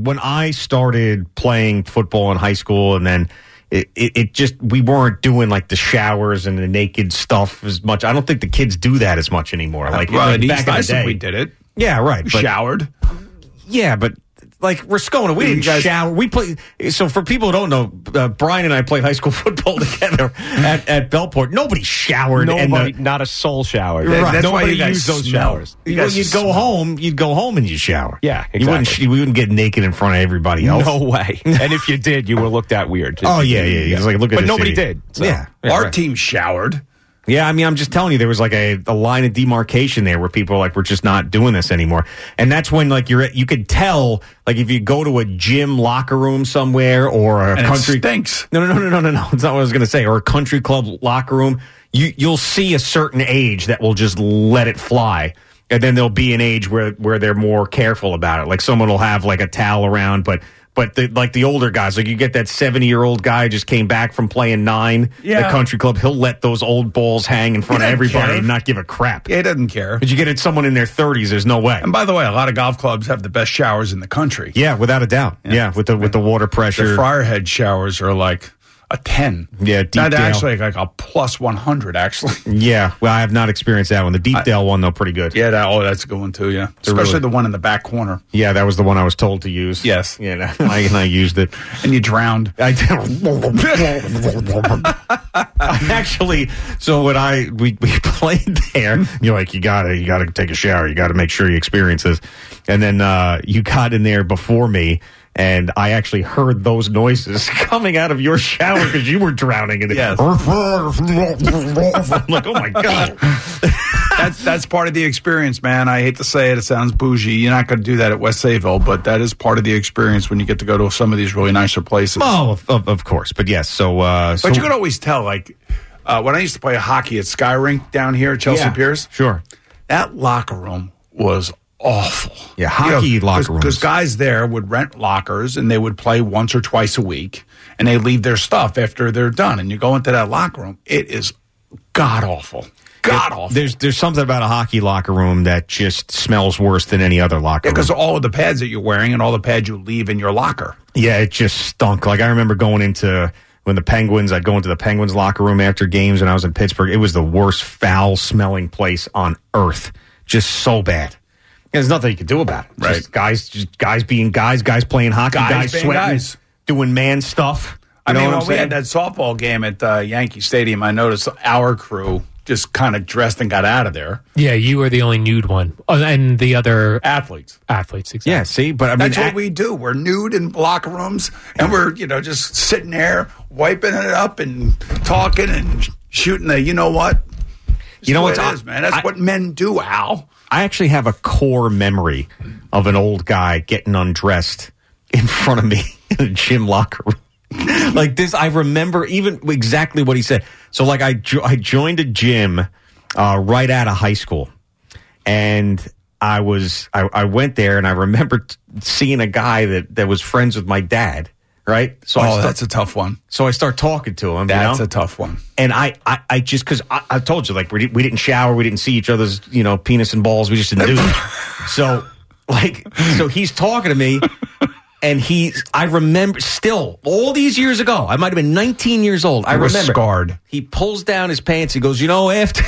when I started playing football in high school, and then it just, we weren't doing like the showers and the naked stuff as much. I don't think the kids do that as much anymore. Like back in the day, we did it. Yeah, right. Showered. Yeah, but like Roscona, we didn't shower. We play. So for people who don't know, Brian and I played high school football together at Bellport. Nobody showered. Nobody, not a soul showered. Right. That's Nobody why you used those showers. You'd go home and you shower. Yeah, exactly. You wouldn't get naked in front of everybody else. No way. And if you did, you were looked at weird. Oh yeah. It's like, look at but this nobody idiot. did. So. Yeah. Our team showered. Yeah, I mean, I'm just telling you, there was like a line of demarcation there where people like, we're just not doing this anymore. And that's when like you could tell, like if you go to a gym locker room somewhere or a country. It stinks. No. It's not what I was going to say. Or a country club locker room. You'll see a certain age that will just let it fly. And then there'll be an age where they're more careful about it. Like someone will have like a towel around, but the older guys, like you get that 70-year-old guy who just came back from playing 9, the country club, he'll let those old balls hang in front of everybody and not give a crap. Yeah, he doesn't care. But you get someone in their 30s, there's no way. And by the way, a lot of golf clubs have the best showers in the country. Yeah, without a doubt. Yeah, with the water pressure. The Friarhead showers are like a 10. Yeah, Deepdale. Not actually like a plus 100, actually. Yeah, well, I have not experienced that one. The Deepdale one, though, pretty good. Yeah, that's a good one, too, yeah. Especially the one in the back corner. Yeah, that was the one I was told to use. Yes. Yeah, I used it. And you drowned. I did. Actually, so when we played there, you're like, you gotta take a shower. You gotta make sure you experience this. And then you got in there before me. And I actually heard those noises coming out of your shower because you were drowning in it. Yes. I'm like, oh my God. That's part of the experience, man. I hate to say it. It sounds bougie. You're not going to do that at West Sayville, but that is part of the experience when you get to go to some of these really nicer places. Oh, of course. But yes, but you could always tell, like, when I used to play hockey at Sky Rink down here at Chelsea Piers. Sure. That locker room was awful. Yeah, hockey locker rooms. Because guys there would rent lockers and they would play once or twice a week and they leave their stuff after they're done. And you go into that locker room, it is god awful. God awful. There's something about a hockey locker room that just smells worse than any other locker room. Because all of the pads that you're wearing and all the pads you leave in your locker. Yeah, it just stunk. Like I remember going into when I'd go into the Penguins locker room after games when I was in Pittsburgh. It was the worst foul smelling place on earth. Just so bad. There's nothing you can do about it. Right. Just guys being guys playing hockey, guys sweating, doing man stuff. I mean, when we had that softball game at Yankee Stadium, I noticed our crew just kind of dressed and got out of there. Yeah, you were the only nude one. And the other... Athletes, exactly. Yeah, see? But I mean, that's what we do. We're nude in locker rooms, and we're, just sitting there, wiping it up and talking and shooting the, you know what? What it is, man. That's what men do, Al. I actually have a core memory of an old guy getting undressed in front of me in a gym locker room. Like this, I remember even exactly what he said. So like I joined a gym right out of high school. And I went there and I remember seeing a guy that was friends with my dad. Right? So that's a tough one. So I start talking to him. That's a tough one. And I just, because I told you, like, we didn't shower, we didn't see each other's, penis and balls, we just didn't do that. So he's talking to me, and I remember still, all these years ago, I might have been 19 years old. I remember. Scarred. He pulls down his pants, he goes, after.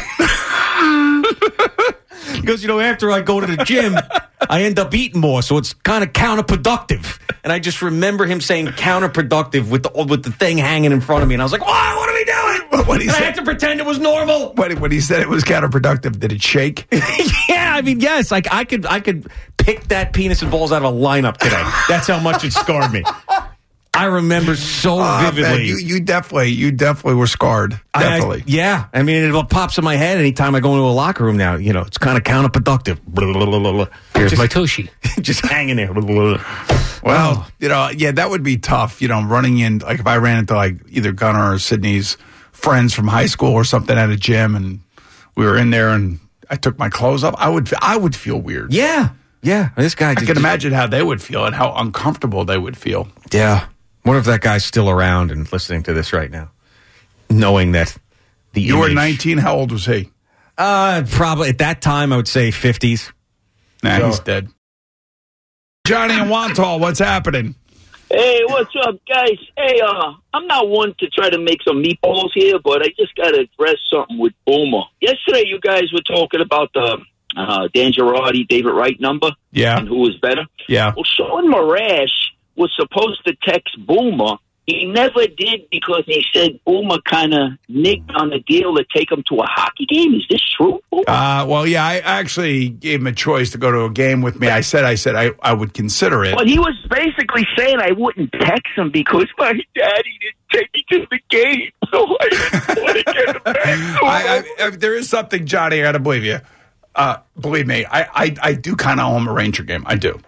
He goes, after I go to the gym, I end up eating more, so it's kind of counterproductive. And I just remember him saying counterproductive with the thing hanging in front of me, and I was like, "What are we doing?" What he said, I had to pretend it was normal. When he said it was counterproductive, did it shake? Yeah, I mean, yes. Like I could pick that penis and balls out of a lineup today. That's how much it scarred me. I remember so vividly. Man, you definitely were scarred. Definitely. I mean, it pops in my head anytime I go into a locker room now. It's kind of counterproductive. Here's my Toshi. Just hanging there. Well, that would be tough. Running in, like if I ran into like either Gunnar or Sydney's friends from high school or something at a gym, and we were in there, and I took my clothes off, I would feel weird. Yeah. This guy. I can imagine how they would feel and how uncomfortable they would feel. Yeah. What if that guy's still around and listening to this right now, knowing that you were 19? How old was he? Probably at that time I would say 50s. Nah, he's dead. Johnny and Wantagh, what's happening? Hey, what's up, guys? Hey, I'm not one to try to make some meatballs here, but I just got to address something with Boomer. Yesterday, you guys were talking about the Dan Girardi, David Wright number. Yeah. And who was better. Yeah. Well, Sean Marash was supposed to text Boomer. He never did because he said Boomer kind of nicked on the deal to take him to a hockey game. Is this true, Boomer? Well, yeah, I actually gave him a choice to go to a game with me. I said I would consider it. Well, he was basically saying I wouldn't text him because my daddy didn't take me to the game. So I didn't want to get him back. There is something, Johnny, I got to believe you. Believe me, I do kind of owe him a Ranger game. I do.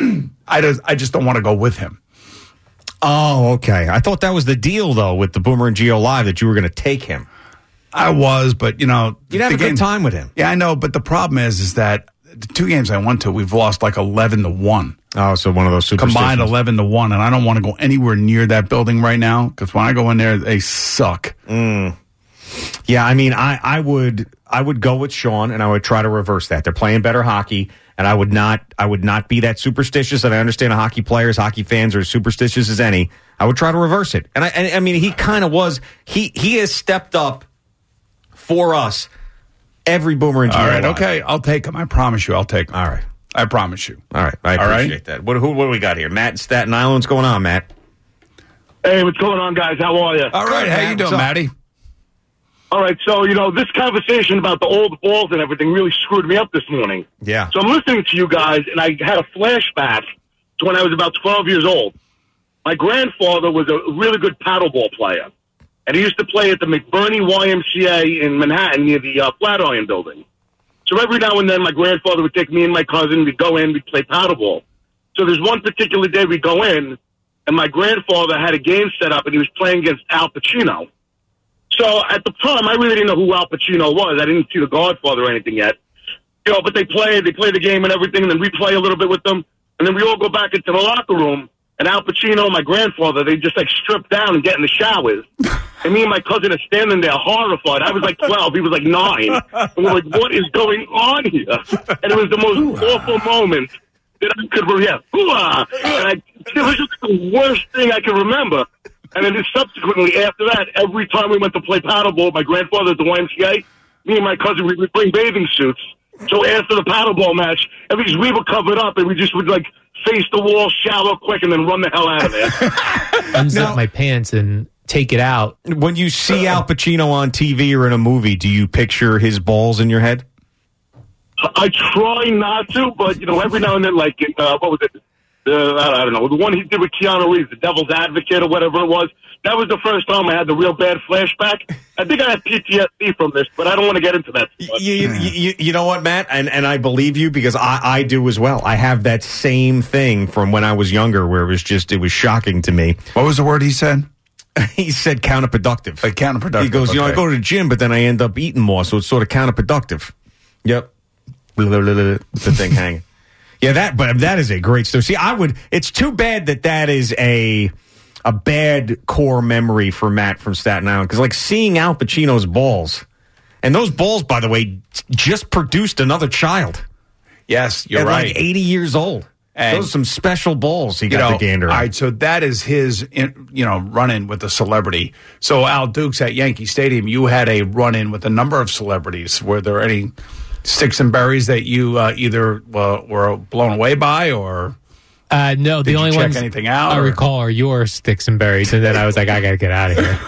I just don't want to go with him. Oh, okay. I thought that was the deal, though, with the Boomer and Geo Live, that you were going to take him. I was, but, you'd have a good time with him. Yeah, I know, but the problem is that the 2 games I went to, we've lost like 11-1. Oh, so one of those superstitions. Combined 11-1, and I don't want to go anywhere near that building right now, because when I go in there, they suck. Yeah, I mean, I would go with Sean, and I would try to reverse that. They're playing better hockey, and I would not be that superstitious. And I understand hockey fans are as superstitious as any. I would try to reverse it. And I mean, he kind of was. He has stepped up for us every Boomer and Geo. All right, Live. okay, I'll take him. I promise you, I'll take him. All right, I promise you. All right, I appreciate that. What do we got here? Matt in Staten Island. What's going on, Matt? Hey, what's going on, guys? How are you? All right, how you doing, Matty? All right, so, this conversation about the old balls and everything really screwed me up this morning. Yeah. So I'm listening to you guys, and I had a flashback to when I was about 12 years old. My grandfather was a really good paddleball player, and he used to play at the McBurney YMCA in Manhattan near the Flatiron Building. So every now and then, my grandfather would take me and my cousin, we'd go in, we'd play paddleball. So there's one particular day we go in, and my grandfather had a game set up, and he was playing against Al Pacino. So at the time, I really didn't know who Al Pacino was. I didn't see The Godfather or anything yet. But they play the game and everything, and then we play a little bit with them. And then we all go back into the locker room, and Al Pacino and my grandfather, they just strip down and get in the showers. And me and my cousin are standing there horrified. I was like 12, he was like 9. And we're like, what is going on here? And it was the most awful moment that I could remember. And it was just the worst thing I could remember. And then subsequently, after that, every time we went to play paddleball, my grandfather at the YMCA, me and my cousin, we would bring bathing suits. So after the paddleball match, at least we were covered up, and we just would, face the wall, shower quick, and then run the hell out of there. Unzip my pants and take it out. When you see Al Pacino on TV or in a movie, do you picture his balls in your head? I try not to, but, every now and then, what was it? I don't know, the one he did with Keanu Reeves, The Devil's Advocate or whatever it was. That was the first time I had the real bad flashback. I think I had PTSD from this, but I don't want to get into that. You know what, Matt? And I believe you because I do as well. I have that same thing from when I was younger where it was shocking to me. What was the word he said? He said counterproductive. Counterproductive. He goes, I go to the gym, but then I end up eating more, so it's sort of counterproductive. Yep. The thing hanging. Yeah, that is a great story. See, it's too bad that is a bad core memory for Matt from Staten Island. Because, seeing Al Pacino's balls, and those balls, by the way, just produced another child. Yes, you're at right. 80 years old. And those are some special balls he got to gander. All right, so that is his, run-in with a celebrity. So, Al Dukes at Yankee Stadium, you had a run-in with a number of celebrities. Were there any sticks and berries that you either were blown away by, or no? The only ones anything out, I recall are your sticks and berries, and then I was like, I gotta get out of here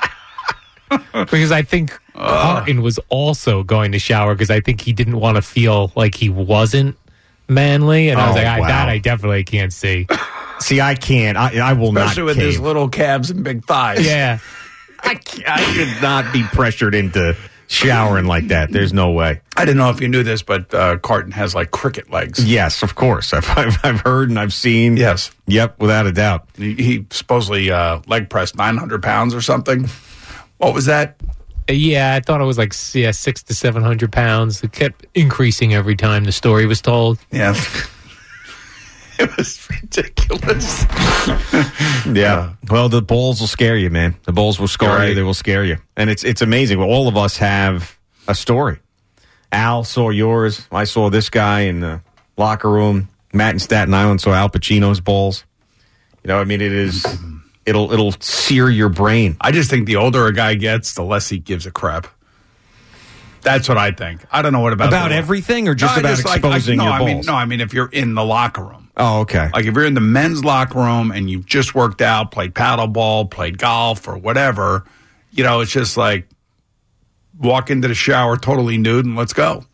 because I think Carton was also going to shower because I think he didn't want to feel like he wasn't manly, and I was like, that I definitely can't see. See, I can't. I will not. Especially with his little calves and big thighs. Yeah, I could not be pressured into showering like that. There's no way. I didn't know if you knew this, but Carton has cricket legs. Yes, of course. I've heard and I've seen. Yes. Yep, without a doubt. He supposedly leg pressed 900 pounds or something. What was that? Yeah, I thought it was 600 to 700 pounds. It kept increasing every time the story was told. Yeah. It was ridiculous. Yeah. Well, the balls will scare you, man. The balls will scar you. They will scare you. And it's amazing. Well, all of us have a story. Al saw yours. I saw this guy in the locker room. Matt in Staten Island saw Al Pacino's balls. You know, I mean, it'll sear your brain. I just think the older a guy gets, the less he gives a crap. That's what I think. I don't know what about everything or just about exposing your balls? I mean, if you're in the locker room. Oh, okay. Like if you're in the men's locker room and you've just worked out, played paddleball, played golf or whatever, you know, it's just like walk into the shower totally nude and let's go.